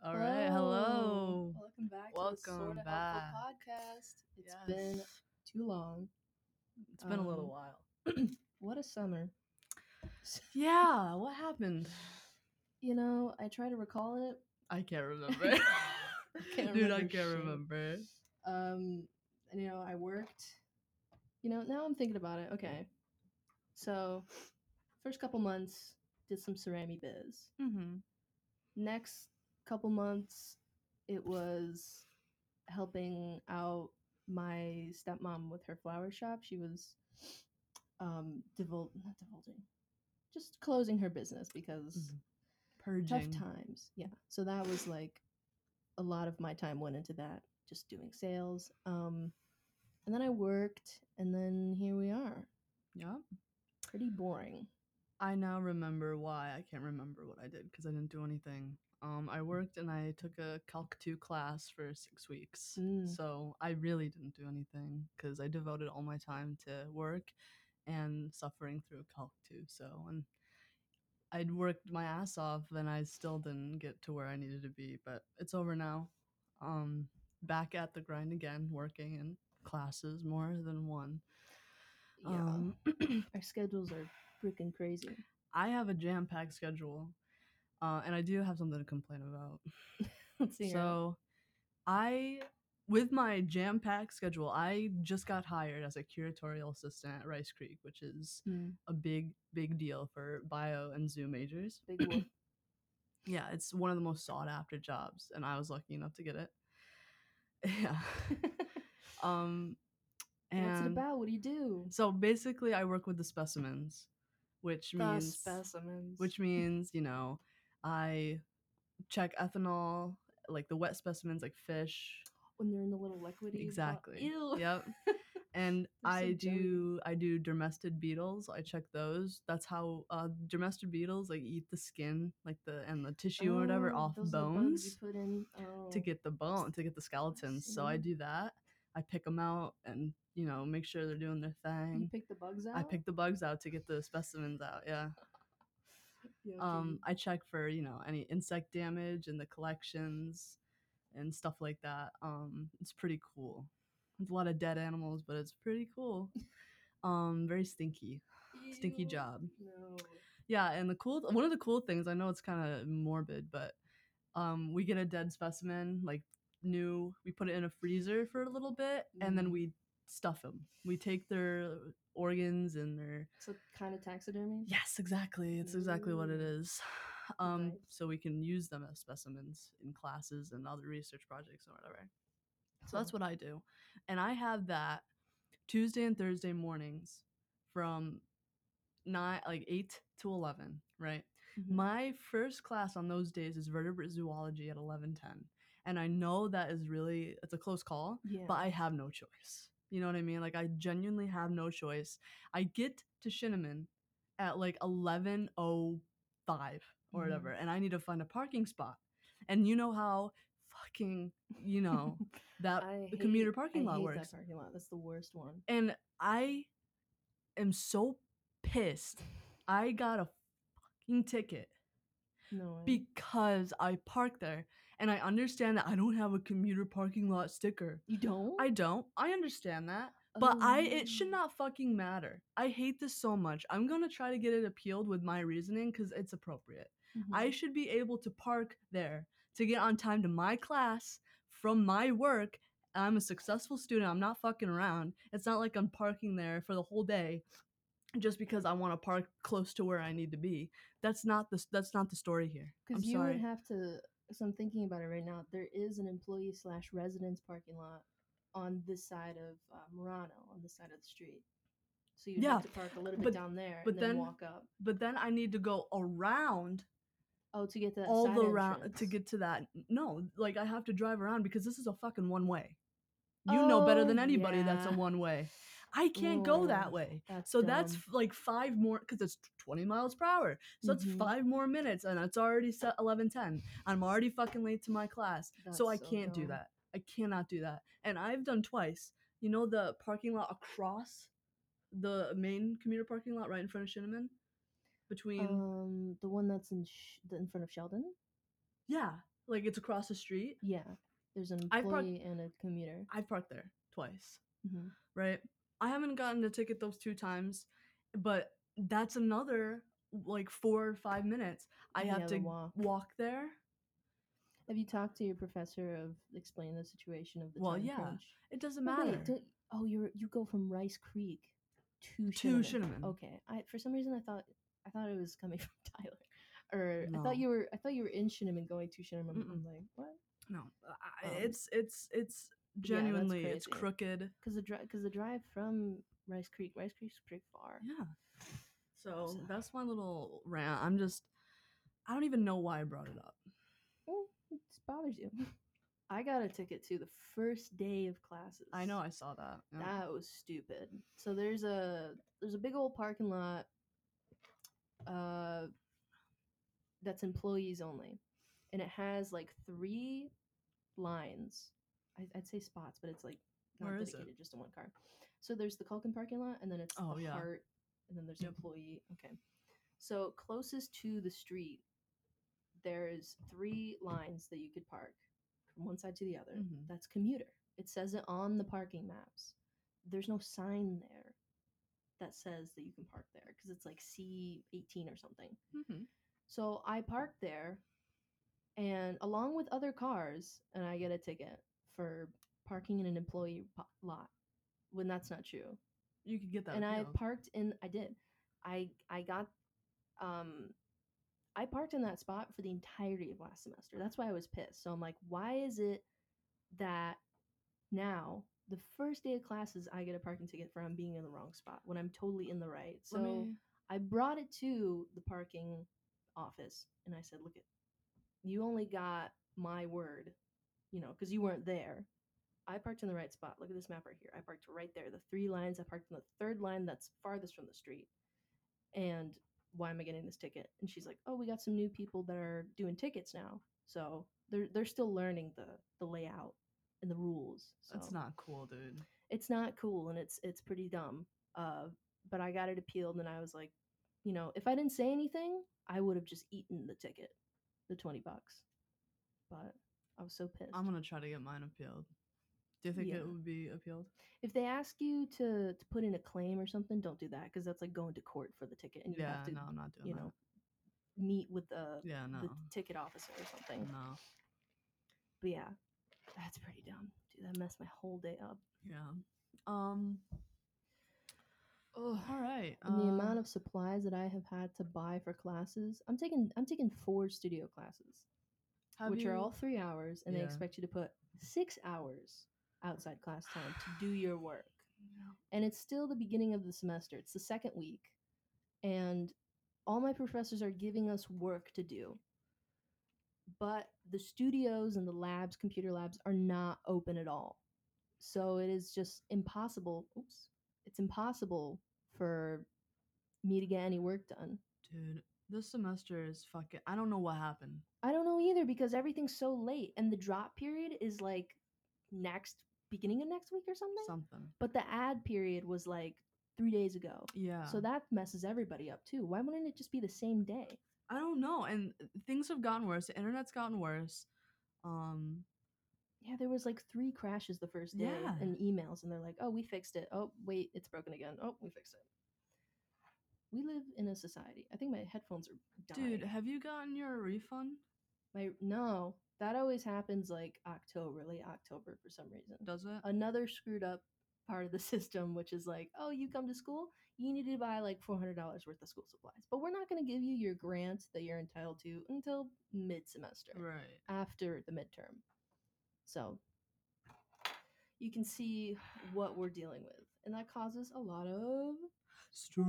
All right, hello. Welcome back to the Welcome Sorta back. Helpful podcast. It's Yes. been too long. It's been a little while. What a summer. Yeah, what happened? You know, I try to recall it. I can't remember. Can't Dude, I remember can't shit. remember. And I worked. Now I'm thinking about it. Okay. So, first couple months, did some ceramic biz. Mm-hmm. Next couple months, it was helping out my stepmom with her flower shop. She was just closing her business because Purging. tough times. Yeah. So that was like a lot of my time went into that, just doing sales. And then I worked, and then here we are. Yep. Pretty boring. I now remember why I can't remember what I did because I didn't do anything. I worked and I took a Calc 2 class for 6 weeks. So I really didn't do anything because I devoted all my time to work and suffering through Calc 2. So, and I'd worked my ass off and I still didn't get to where I needed to be, but it's over now. Back at the grind again, working in classes more than one. Yeah. Our schedules are freaking crazy. I have a jam-packed schedule, and I do have something to complain about. Let's see. So, with my jam-packed schedule, I just got hired as a curatorial assistant at Rice Creek, which is a big deal for bio and zoo majors. Big whoop. Yeah, it's one of the most sought after jobs, and I was lucky enough to get it. Yeah. And what's it about? What do you do? So basically, I work with the specimens, which means I check ethanol, like the wet specimens, like fish. When they're in the little liquidy. Exactly. Ew. Yep. And I so do dermestid beetles. I check those. That's how dermestid beetles like eat the skin, like the tissue or whatever off those bones bugs you put in. to get the skeletons. So I do that. I pick them out and make sure they're doing their thing. You pick the bugs out? I pick the bugs out to get the specimens out. Yeah. I check for any insect damage in the collections and stuff like that. It's pretty cool. It's a lot of dead animals, but it's pretty cool. Very stinky job. No. Yeah, and one of the cool things, I know it's kind of morbid, but we get a dead specimen, like new, we put it in a freezer for a little bit, and then we stuff them. We take their organs and their... So kind of taxidermy? Yes, exactly. It's exactly what it is. So we can use them as specimens in classes and other research projects or whatever. So that's what I do. And I have that Tuesday and Thursday mornings from 8 to 11, right? My first class on those days is vertebrate zoology at 11:10. And I know that is it's a close call, but I have no choice. You know what I mean? Like, I genuinely have no choice. I get to Shinneman at like 11:05 or whatever, and I need to find a parking spot. And you know how fucking, that the commuter parking lot works. I hate that parking lot. That's the worst one. And I am so pissed. I got a fucking ticket. No way. Because I parked there, and I understand that I don't have a commuter parking lot sticker. You don't? I don't. I understand that. But it should not fucking matter. I hate this so much. I'm gonna try to get it appealed with my reasoning because it's appropriate. I should be able to park there to get on time to my class from my work. I'm a successful student. I'm not fucking around. It's not like I'm parking there for the whole day just because I want to park close to where I need to be. That's not the story here. Because you would have to. So I'm thinking about it right now. There is an employee/residence parking lot on this side of Murano, on this side of the street. So you have to park a little bit down there and then walk up. But then I need to go around. Oh, to get to that all side around entrance. To get to that. No, like I have to drive around because this is a fucking one way. You know better than anybody that's a one way. I can't go that way. So that's like 5 more, because it's 20 miles per hour. So that's 5 more minutes, and it's already set 11:10. I'm already fucking late to my class. So I can't do that. I cannot do that. And I've done twice. You know the parking lot across the main commuter parking lot right in front of Shinneman? Between... the one that's in front of Sheldon? Yeah. Like it's across the street. Yeah, there's an I've parked. employee and a commuter. I've parked there twice. Hmm. Right. I haven't gotten a ticket those 2 times, but that's another like 4 or 5 minutes. I have the to walk there. Have you talked to your professor of explaining the situation of the Well, time yeah, crunch? it doesn't But matter. wait, you go from Rice Creek to To Shinneman. Shinneman. Okay, for some reason I thought it was coming from Tyler, or No. I thought you were in Shinneman going to Shinneman. I'm like, what? No, it's genuinely it's crooked. Because the drive from Rice Creek's pretty far. Yeah. So that's my little rant. I don't even know why I brought it up. Well, it just bothers you. I got a ticket to the first day of classes. I know, I saw that. Yeah. That was stupid. So there's a big old parking lot that's employees only. And it has like 3 lines. I'd say spots, but it's like not dedicated just to one car. So there's the Culkin parking lot, and then it's the Hart, and then there's employee. Okay. So closest to the street, there's 3 lines that you could park from one side to the other. Mm-hmm. That's commuter. It says it on the parking maps. There's no sign there that says that you can park there because it's like C18 or something. Mm-hmm. So I parked there, and along with other cars, and I get a ticket for parking in an employee lot when that's not true. You could get that. And I parked in. I did. I got. I parked in that spot for the entirety of last semester. That's why I was pissed. So I'm like, why is it that now the first day of classes I get a parking ticket for being in the wrong spot when I'm totally in the right? So I brought it to the parking office and I said, look, you only got my word, because you weren't there. I parked in the right spot. Look at this map right here. I parked right there. The 3 lines. I parked in the 3rd line that's farthest from the street. And why am I getting this ticket? And she's like, oh, we got some new people that are doing tickets now. So they're still learning the layout and the rules. So that's not cool, dude. It's not cool, and it's pretty dumb. But I got it appealed, and I was like, if I didn't say anything, I would have just eaten the ticket, the $20. But I was so pissed. I'm gonna try to get mine appealed. Do you think it would be appealed? If they ask you to put in a claim or something, don't do that because that's like going to court for the ticket, and you have to, I'm not doing that. Meet with the ticket officer or something. No. But yeah, that's pretty dumb. Dude, that messed my whole day up. Yeah. Oh, all right. And the amount of supplies that I have had to buy for classes, I'm taking 4 studio classes, which are all 3 hours, and they expect you to put 6 hours outside class time to do your work. Yeah. And it's still the beginning of the semester. It's the 2nd week, and all my professors are giving us work to do. But the studios and the labs, computer labs, are not open at all. So it is just impossible. It's impossible for me to get any work done. Dude, this semester is fucking... I don't know what happened. I don't know either because everything's so late. And the drop period is like beginning of next week or something. But the ad period was like 3 days ago. Yeah. So that messes everybody up too. Why wouldn't it just be the same day? I don't know. And things have gotten worse. The internet's gotten worse. Yeah, there was like 3 crashes the first day and emails, and they're like, oh, we fixed it. Oh, wait, it's broken again. Oh, we fixed it. We live in a society. I think my headphones are dying. Dude, have you gotten your refund? No, that always happens like late October for some reason. Does it? Another screwed up part of the system, which is like, oh, you come to school, you need to buy like $400 worth of school supplies. But we're not going to give you your grant that you're entitled to until mid-semester. Right. After the midterm. So you can see what we're dealing with. And that causes a lot of stress.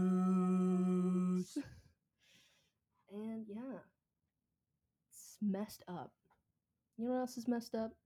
And yeah, it's messed up. You know what else is messed up?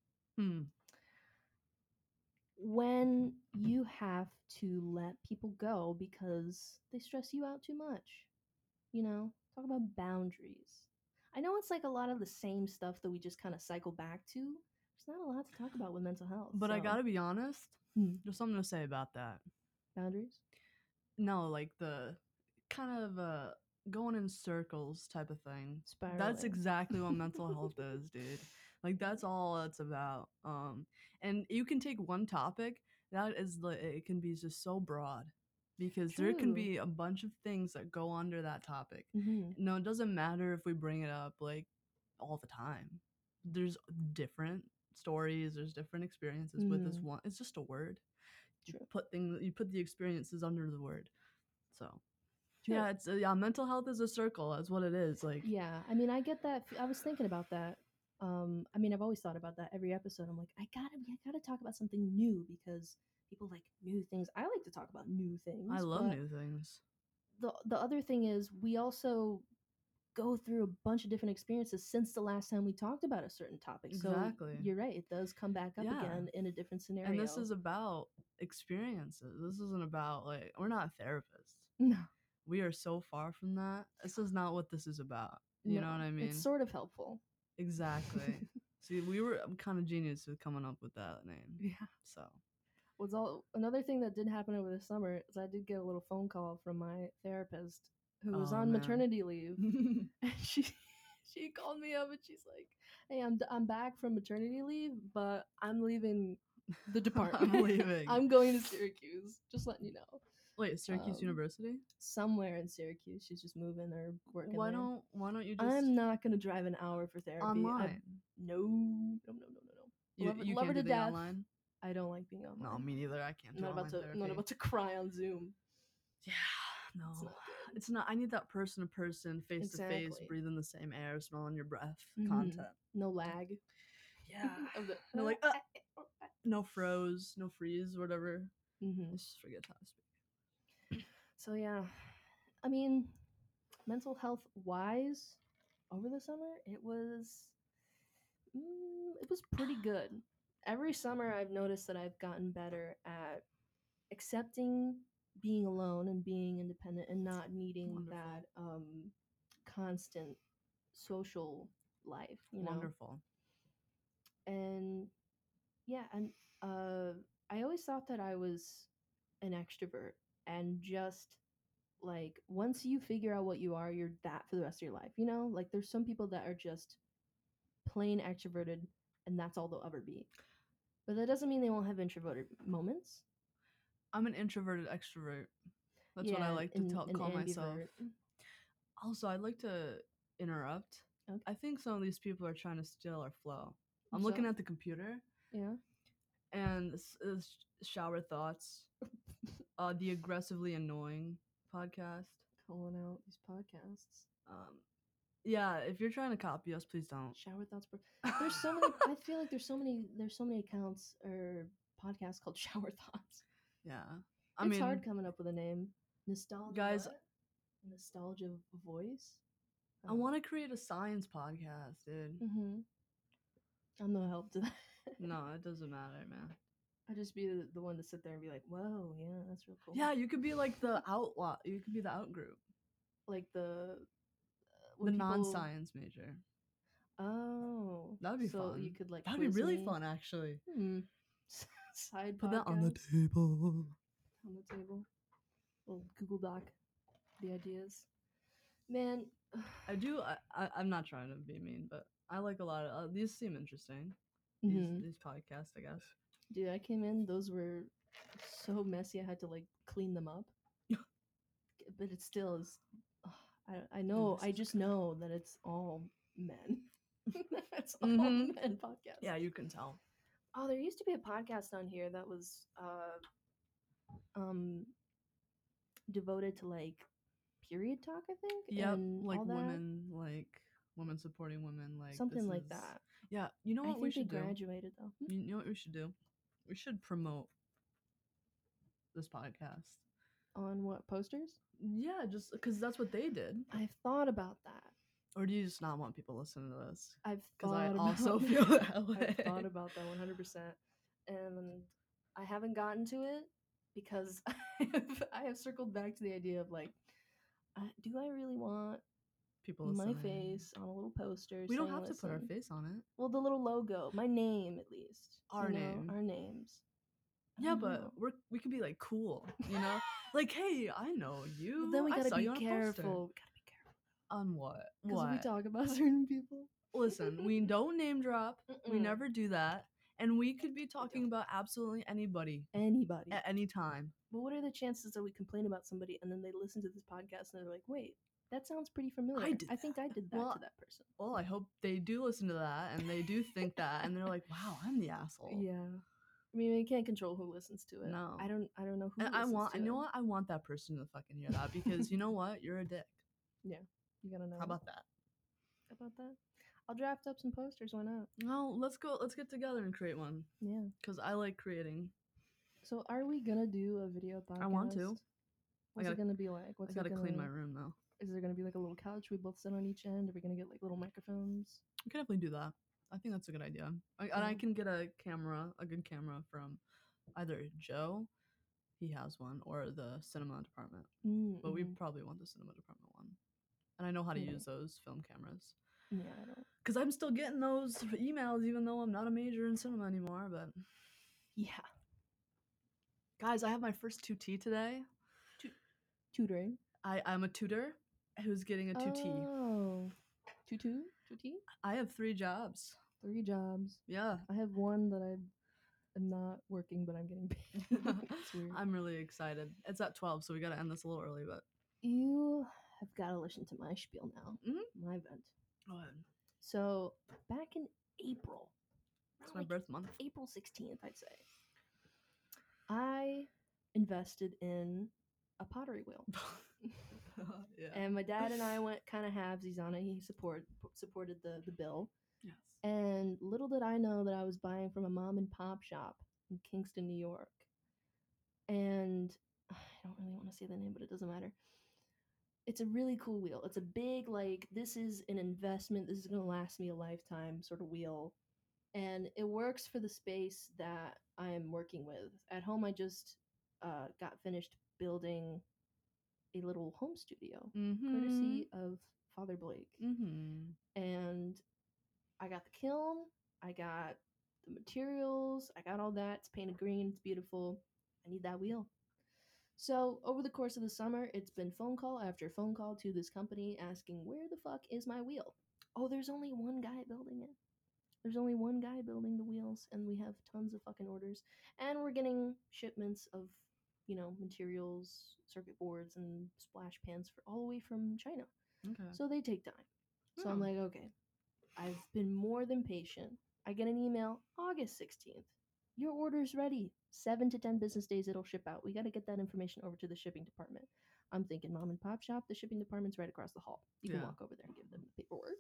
When you have to let people go because they stress you out too much. Talk about boundaries. I know it's like a lot of the same stuff that we just kind of cycle back to. There's not a lot to talk about with mental health. But I gotta be honest, there's something to say about that. Boundaries? No, like the kind of going in circles type of thing. Spiraling. That's exactly what mental health is, dude. Like that's all it's about. And you can take one topic that is it can be just so broad because there can True. be a bunch of things that go under that topic. Mm-hmm. No, it doesn't matter if we bring it up like all the time. There's different stories, there's different experiences with this one. It's just a word. True. You put the experiences under the word. So True. yeah, it's mental health is a circle. That's what it is. Like Yeah, I mean, I get that. I was thinking about that. I mean, I've always thought about that every episode. I'm like, I gotta talk about something new because people like new things. I like to talk about new things. I love new things. The other thing is we also go through a bunch of different experiences since the last time we talked about a certain topic. Exactly. So you're right; it does come back up again in a different scenario. And this is about experiences. This isn't about like we're not therapists. No. We are so far from that. This is not what this is about. You know what I mean? It's sort of helpful. Exactly. See, we were kind of genius with coming up with that name. Yeah. So another thing that did happen over the summer is I did get a little phone call from my therapist who was on maternity leave. And she called me up and she's like, "Hey, I'm back from maternity leave, but I'm leaving the department. I'm leaving. I'm going to Syracuse. Just letting you know." Wait, Syracuse University? Somewhere in Syracuse. She's just moving or working. Why don't you just? I'm not gonna drive an hour for therapy. Online. No. You love her can't to do death. Online? I don't like being online. No, me neither. I can't do online therapy. I'm not about to cry on Zoom. Yeah, no. It's not good. It's not. I need that person to person, face to face, breathing the same air, smelling your breath, content. No lag. Yeah. No, like, no froze, no freeze, whatever. I just forget how to speak. So yeah, I mean, mental health wise, over the summer it was pretty good. Every summer I've noticed that I've gotten better at accepting being alone and being independent and not needing that constant social life, you know. Wonderful. And yeah, and I always thought that I was an extrovert, and just like once you figure out what you are, you're that for the rest of your life, you know. Like there's some people that are just plain extroverted and that's all they'll ever be, but that doesn't mean they won't have introverted moments. I'm an introverted extrovert. That's what I like to call myself. Also, I'd like to interrupt. Okay. I think some of these people are trying to steal our flow. I'm looking at the computer. Yeah. And this is Shower Thoughts, the aggressively annoying podcast. Calling out these podcasts. Yeah, if you're trying to copy us, please don't. Shower Thoughts. There's so many. I feel like there's so many accounts or podcasts called Shower Thoughts. Yeah, it's hard coming up with a name. Nostalgia, guys. What? Nostalgia voice. I want to create a science podcast, dude. I'm no help to that. No, it doesn't matter, man. I'd just be the one to sit there and be like, "Whoa, yeah, that's real cool." Yeah, you could be like the outlaw. You could be the out group, like the non-science major. Oh, that'd be fun. You could like that'd be really fun, actually. Side put podcast. That on the table. On the table. Little Google Doc. The ideas. Man, I'm not trying to be mean, but I like a lot of these. Seem interesting. These podcasts, I guess. Dude, I came in. Those were so messy. I had to like clean them up. But it still is. I know. I just know that it's all men. It's all men podcast. Yeah, you can tell. Oh, there used to be a podcast on here that was devoted to like period talk, I think. Yeah, like women supporting women, like something like that. Yeah, you know what we should do? Graduated though. You know what we should do? We should promote this podcast. On what, posters? Yeah, just because that's what they did. I've thought about that. Or do you just not want people listening to this? Because I also feel that way. I've thought about that 100%, and I haven't gotten to it because I have circled back to the idea of like, do I really want people my face on a little poster? We don't have to put our face on it. Well, the little logo, my name at least. Our names. Yeah, but we could be like cool, you know? Like, hey, I know you. Well, then we gotta be careful. We gotta be On what? Because we What? talk about certain people. Listen, we don't name drop. We never do that. And we could be talking about absolutely anybody Anybody. at any time. But what are the chances that we complain about somebody and then they listen to this podcast and they're like, wait, that sounds pretty familiar. I think I did that to that person. Well, I hope they do listen to that and they do think that and they're like, wow, I'm the asshole. Yeah. I mean, we can't control who listens to it. No. I don't know who and listens to it. You know what? I want that person to fucking hear that because you know what? You're a dick. Yeah. You gotta know. How about that? I'll draft up some posters. Why not? No, let's get together and create one. Yeah. Because I like creating. So are we gonna do a video podcast? I want to. What's it gonna be like? I gotta clean my room though. Is there gonna be like a little couch we both sit on each end? Are we gonna get like little microphones? We can definitely do that. I think that's a good idea. And I can get a good camera from either Joe, he has one, or the cinema department. Mm-hmm. But we probably want the cinema department one. And I know how to use those film cameras. Yeah, I don't. Because I'm still getting those emails even though I'm not a major in cinema anymore, but... Yeah. Guys, I have my first 2T today. Tutoring? I'm a tutor who's getting a 2T. Oh. 2T? I have 3 jobs. 3 jobs. Yeah. I have one that I am not working, but I'm getting paid. It's weird. I'm really excited. It's at 12, so we gotta end this a little early, but... You have got to listen to my spiel now. Mm-hmm. My event. Go ahead. So, back in April. It's my birth month. April 16th, I'd say. I invested in a pottery wheel. Yeah. And my dad and I went kind of halvesies on it. He supported the bill. Yes. And little did I know that I was buying from a mom and pop shop in Kingston, New York. And I don't really want to say the name, but it doesn't matter. It's a really cool wheel. It's a big, like, this is an investment. This is going to last me a lifetime sort of wheel. And it works for the space that I am working with. At home, I just got finished building a little home studio, courtesy of Father Blake. And I got the kiln, I got the materials, I got all that. It's painted green, it's beautiful. I need that wheel. So over the course of the summer, it's been phone call after phone call to this company asking, where the fuck is my wheel? Oh, there's only one guy building it. There's only one guy building the wheels, and we have tons of fucking orders. And we're getting shipments of, materials, circuit boards, and splash pans all the way from China. Okay. So they take time. So I'm like, okay, I've been more than patient. I get an email August 16th. Your order's ready. 7 to 10 business days it'll ship out. We got to get that information over to the shipping department. I'm thinking mom and pop shop, the shipping department's right across the hall. You can walk over there and give them the paperwork.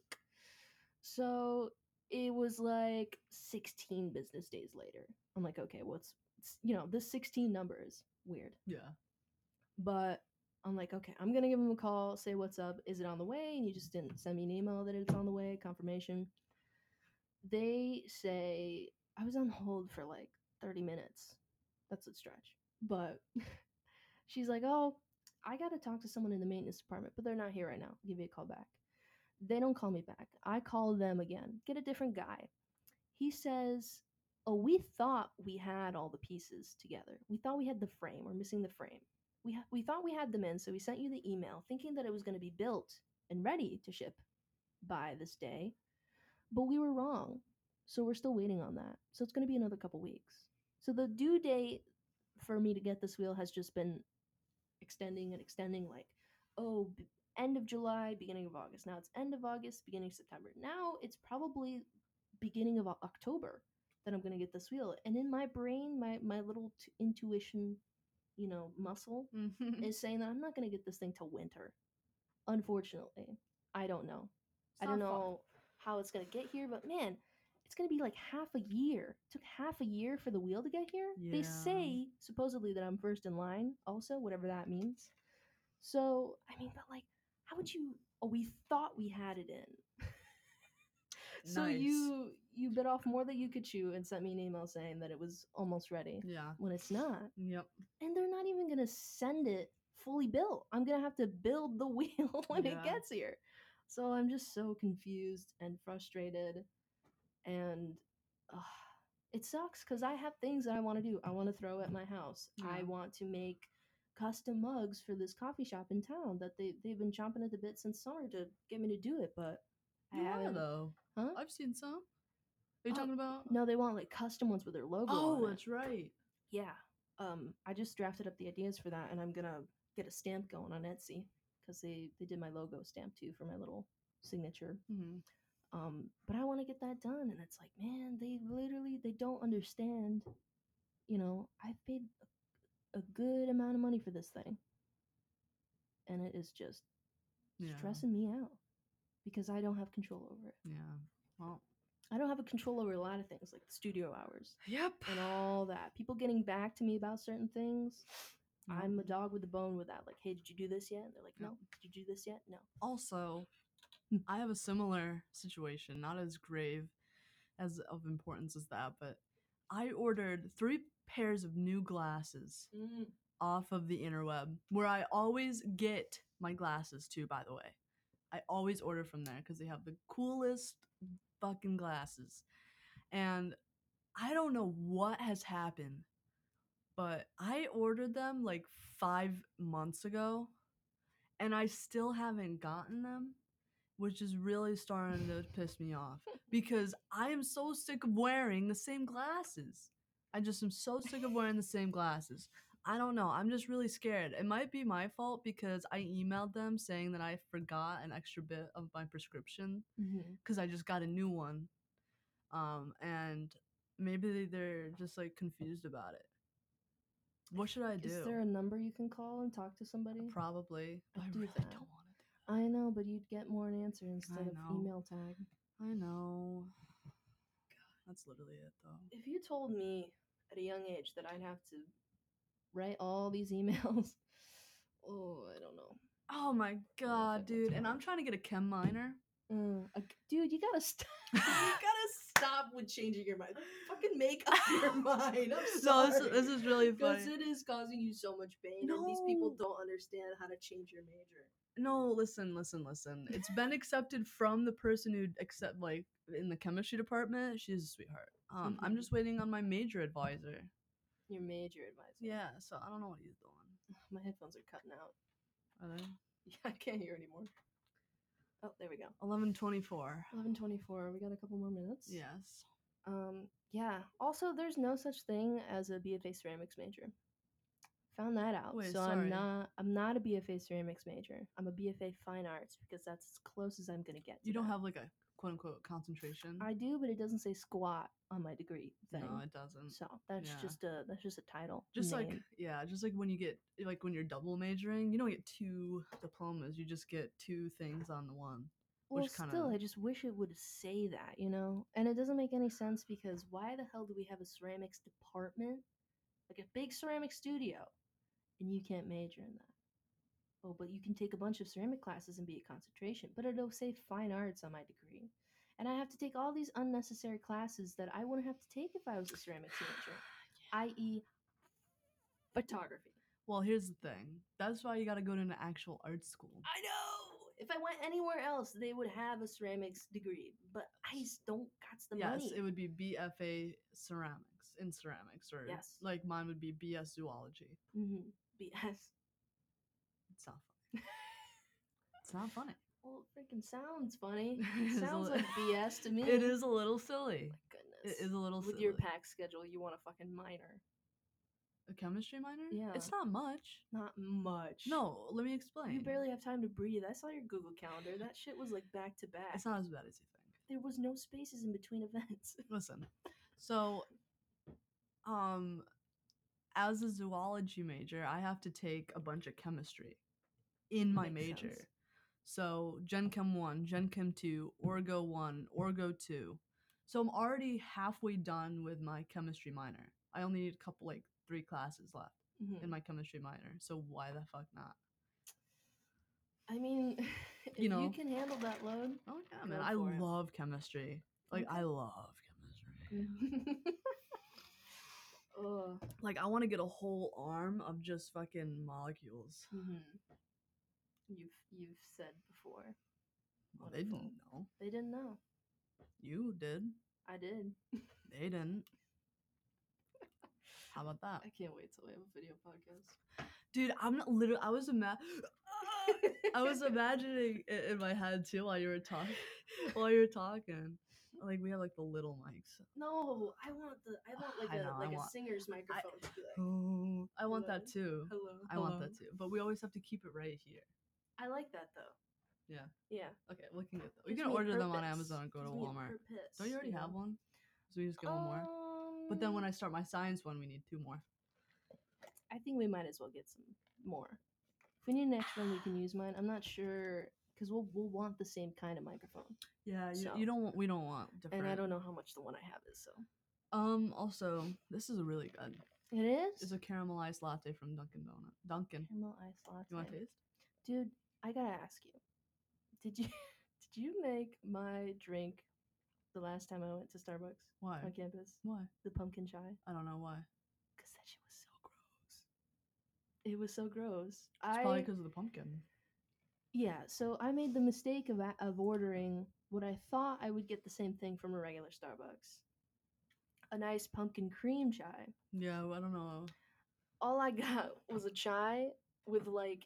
So it was like 16 business days later. I'm like, okay, this 16 number is weird. Yeah. But I'm like, okay, I'm going to give them a call, say what's up. Is it on the way? And you just didn't send me an email that it's on the way, confirmation. They say, I was on hold for like 30 minutes. That's a stretch. But she's like, oh, I got to talk to someone in the maintenance department, but they're not here right now. I'll give you a call back. They don't call me back. I call them again. Get a different guy. He says, oh, we thought we had all the pieces together. We thought we had the frame. We're missing the frame. We thought we had them in, so we sent you the email thinking that it was going to be built and ready to ship by this day. But we were wrong. So we're still waiting on that. So it's going to be another couple weeks. So the due date for me to get this wheel has just been extending, like, end of July, beginning of August. Now it's end of August, beginning of September. Now it's probably beginning of October that I'm going to get this wheel. And in my brain, my little intuition, muscle is saying that I'm not going to get this thing till winter. Unfortunately, I don't know. I don't know how it's going to get here, but man, it's going to be like half a year. It took half a year for the wheel to get here. Yeah. They say supposedly that I'm first in line also, whatever that means. So, I mean, but like, how would you, we thought we had it in. So nice. You bit off more than you could chew and sent me an email saying that it was almost ready. Yeah. When it's not. Yep. And they're not even going to send it fully built. I'm going to have to build the wheel when it gets here. So I'm just so confused and frustrated. And it sucks because I have things that I want to do. I want to throw at my house. Yeah. I want to make custom mugs for this coffee shop in town that they've been chomping at the bit since summer to get me to do it, but I You are haven't. though. Huh? I've seen some. Are you Oh, talking about? No, they want like custom ones with their logo Oh, on it. that's right. Yeah. I just drafted up the ideas for that, and I'm gonna get a stamp going on Etsy because they did my logo stamp too for my little signature. Mm-hmm. But I want to get that done, and it's like, man, they don't understand. You know, I've paid a good amount of money for this thing, and it is just Yeah. stressing me out because I don't have control over it. Yeah. Well. I don't have a control over a lot of things like the studio hours Yep. and all that. People getting back to me about certain things. Yep. I'm a dog with a bone with that. Like, hey, did you do this yet? And they're like, no. Yep. Did you do this yet? No. Also, I have a similar situation, not as grave as of importance as that, but I ordered 3 pairs of new glasses off of the interweb, where I always get my glasses too, by the way. I always order from there because they have the coolest fucking glasses. And I don't know what has happened, but I ordered them like 5 months ago, and I still haven't gotten them, which is really starting to piss me off because I am so sick of wearing the same glasses. I just am so sick of wearing the same glasses. I don't know. I'm just really scared. It might be my fault because I emailed them saying that I forgot an extra bit of my prescription because I just got a new one. And maybe they're just like confused about it. What should I do? Is there a number you can call and talk to somebody? Probably. I do really that. don't want to do I know, but you'd get more an answer instead of know. email tag. I know. God, that's literally it, though. If you told me at a young age that I'd have to write all these emails, oh, I don't know. Oh my god, dude! And I'm trying to get a chem minor. Dude, you gotta stop. You gotta stop with changing your mind. Fucking make up your mind. I'm sorry. No, this is really funny. Because it is causing you so much pain, and these people don't understand how to change your major. No, listen. It's been accepted from the person who accept like in the chemistry department. She's a sweetheart. I'm just waiting on my major advisor. Your major advisor. Yeah, so I don't know what he's doing. My headphones are cutting out. Are they? Yeah, I can't hear anymore. Oh, there we go. 11:24. 11:24. We got a couple more minutes. Yes. Yeah. Also, there's no such thing as a BFA ceramics major. Found that out. Wait, so sorry. I'm not a BFA ceramics major. I'm a BFA fine arts because that's as close as I'm gonna get. You don't have like a quote unquote concentration. I do, but it doesn't say squat on my degree thing. No, it doesn't. So that's just a title. Just name. just like when you get like when you're double majoring, you don't get 2 diplomas. You just get 2 things on the one. Well, still, I just wish it would say that, you know? And it doesn't make any sense because why the hell do we have a ceramics department? Like a big ceramic studio, and you can't major in that. Oh, but you can take a bunch of ceramic classes and be a concentration, but it'll say fine arts on my degree. And I have to take all these unnecessary classes that I wouldn't have to take if I was a ceramics major, i.e. photography. Well, here's the thing. That's why you got to go to an actual art school. I know! If I went anywhere else, they would have a ceramics degree, but I just don't got the money. Yes, it would be BFA ceramics in ceramics, or like mine would be BS zoology. BS. It's not funny. It's not funny. Well, it freaking sounds funny. It sounds like BS to me. It is a little silly. Oh my goodness. It is a little silly. With your pack schedule, you want a fucking minor. A chemistry minor? Yeah. It's not much. Not much. No, let me explain. You barely have time to breathe. I saw your Google Calendar. That shit was like back to back. It's not as bad as you think. There was no spaces in between events. Listen. So, as a zoology major, I have to take a bunch of chemistry in my major. Sense. So, Gen Chem 1, Gen Chem 2, Orgo 1, Orgo 2. So, I'm already halfway done with my chemistry minor. I only need a couple, 3 classes left in my chemistry minor. So, why the fuck not? I mean, if you can handle that load. Oh, yeah, man. I love chemistry. I love chemistry. I want to get a whole arm of just fucking molecules. You've said before. Well, they didn't know. They didn't know. You did. I did. They didn't. How about that? I can't wait till we have a video podcast. Dude, I'm not literally. I was imagining it in my head too while you were talking. Like we have like the little mics. No, I want like a singer's microphone to be like. I want that too. Hello. I want that too. But we always have to keep it right here. I like that though. Yeah. Yeah. Okay, we can get. We can order them on Amazon and go to Walmart. Don't you already have one? So we just get one more. But then when I start my science one, we need 2 more. I think we might as well get some more. If we need an extra one, we can use mine. I'm not sure because we'll want the same kind of microphone. Yeah, you don't want. We don't want different. And I don't know how much the one I have is. So. Also, this is really good. It is. It's a caramelized latte from Dunkin' Donut. Dunkin'. Caramelized latte. You want to taste? Dude, I gotta ask you. Did you make my drink the last time I went to Starbucks? Why? On campus? Why? The pumpkin chai. I don't know why. Because that shit was so gross. It was so gross. It's probably because of the pumpkin. Yeah, so I made the mistake of ordering what I thought I would get the same thing from a regular Starbucks. A nice pumpkin cream chai. Yeah, I don't know. All I got was a chai with like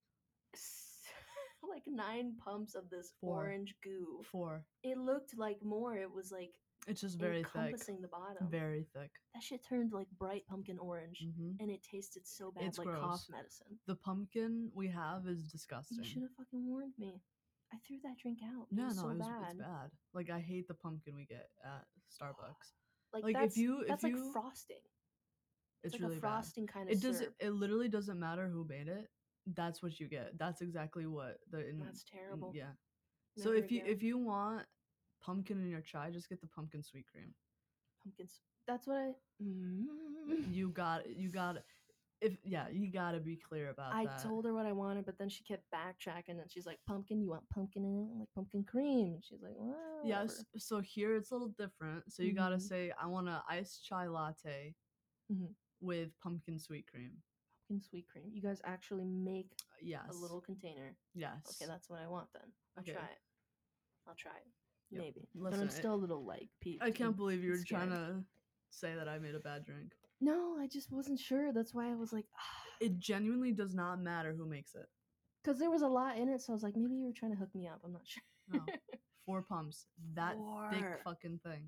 9 pumps of this 4. orange goo. 4. It looked like more. It was like it's just very encompassing thick. The bottom. Very thick. That shit turned like bright pumpkin orange, and it tasted so bad, it's like gross. cough medicine. The pumpkin we have is disgusting. You should have fucking warned me. I threw that drink out. No, it's it's bad. Like I hate the pumpkin we get at Starbucks. Like that's like frosting. It's like really a frosting bad. kind of syrup. It literally doesn't matter who made it. That's what you get. That's exactly what that's terrible. Yeah. Never so again. if you want pumpkin in your chai, just get the pumpkin sweet cream. Pumpkins. That's what I. You got you gotta be clear about that. I told her what I wanted, but then she kept backtracking, and she's like, "Pumpkin, you want pumpkin in it?" I'm like, "Pumpkin cream." And she's like, "Well." Yes. Yeah, so here it's a little different. So you gotta say, "I want an iced chai latte with pumpkin sweet cream." Pumpkin sweet cream. You guys actually make yes. a little container. Yes. Okay, that's what I want then. I'll try it. Yep. Maybe. Listen, but I'm still a little like peeved. I can't believe you were trying to say that I made a bad drink. No, I just wasn't sure. That's why I was like, It genuinely does not matter who makes it. Because there was a lot in it, so I was like, maybe you were trying to hook me up. I'm not sure. No. 4 pumps. That thick fucking thing.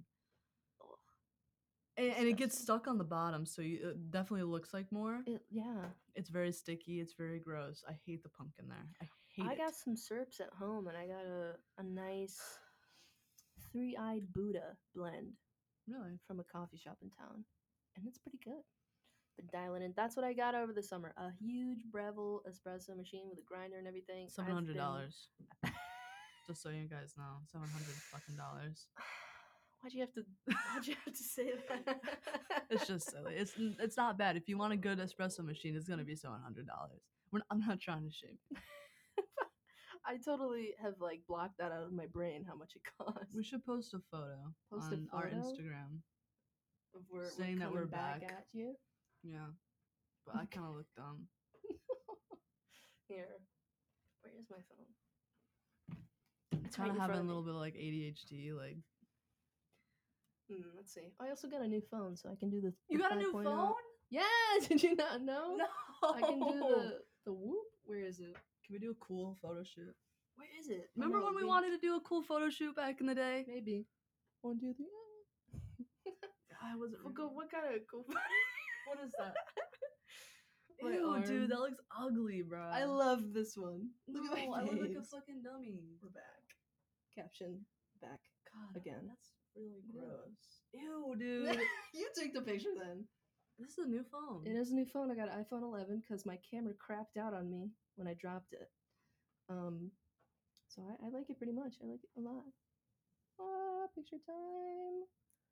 And it gets stuck on the bottom, so it definitely looks like more. Yeah. It's very sticky. It's very gross. I hate the pumpkin there. I got some syrups at home, and I got a nice 3-eyed Buddha blend. Really? From a coffee shop in town. And it's pretty good. But dialing in. That's what I got over the summer. A huge Breville espresso machine with a grinder and everything. $700. Just so you guys know. $700 fucking dollars. Why'd you have to say that? It's just silly. It's not bad. If you want a good espresso machine, it's gonna be $700. I'm not trying to shame you. I totally have like blocked that out of my brain how much it costs. We should post a photo on our Instagram of we're saying that we're back at you. Yeah, but I kind of look dumb. Here, where's my phone? It's kind of having a little bit of like ADHD, like. Let's see. I also got a new phone, so I can do the. You got a new phone? Yeah. Did you not know? No. I can do the whoop. Where is it? Can we do a cool photo shoot? Where is it? Remember when we wanted to do a cool photo shoot back in the day? Maybe. 1, 2, 3. I wasn't. What kind of cool photo? What is that? Ew, dude, that looks ugly, bro. I love this one. Look at my I look like a face. fucking dummy. We're back. Caption back. God, again. That's really gross. Ew, dude. You took the picture then. This is a new phone. It is a new phone. I got an iPhone 11 because my camera crapped out on me when I dropped it. So I like it pretty much. I like it a lot. Picture time.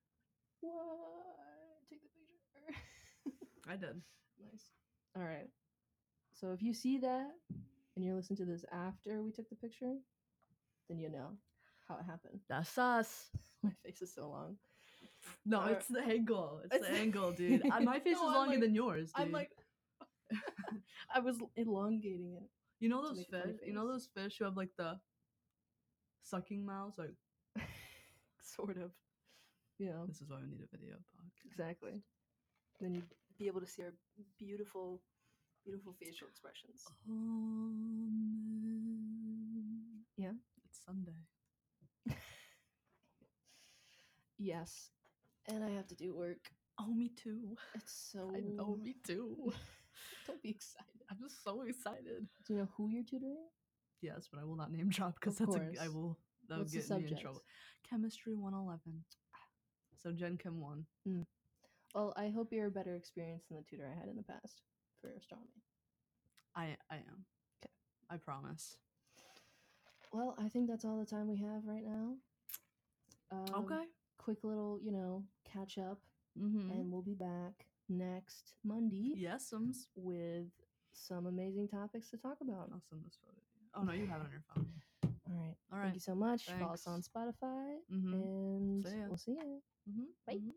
What? Take the picture. I did. Nice. All right. So if you see that and you're listening to this after we took the picture, then you know how it happened. That's us. My face is so long. No, it's the angle. It's the angle, dude. My face is longer than yours, dude. I'm like, I was elongating it. You know those fish? You know those fish who have like the sucking mouths, like. Sort of. Yeah. This is why we need a video podcast. Exactly. Then you'd be able to see our beautiful Beautiful facial expressions. Amen. Yeah. It's Sunday. Yes. And I have to do work. Oh, me too. It's so. I know, me too. Don't be excited. I'm just so excited. Do you know who you're tutoring? Yes, but I will not name drop because Of that's course. that'll What's the get me in subject? trouble. Chemistry 111. So Gen Chem 1. Well, I hope you're a better experience than the tutor I had in the past for astronomy. I am. Okay. I promise. Well, I think that's all the time we have right now. Okay. Quick little, catch up, Mm-hmm. and we'll be back next Monday. Yesums. With some amazing topics to talk about. I'll send this photo to you. Oh no, you have it on your phone. All right. All right. Thank you so much. Follow us Thanks. on Spotify, Mm-hmm. and See ya. we'll see you. Mm-hmm. Bye. Mm-hmm.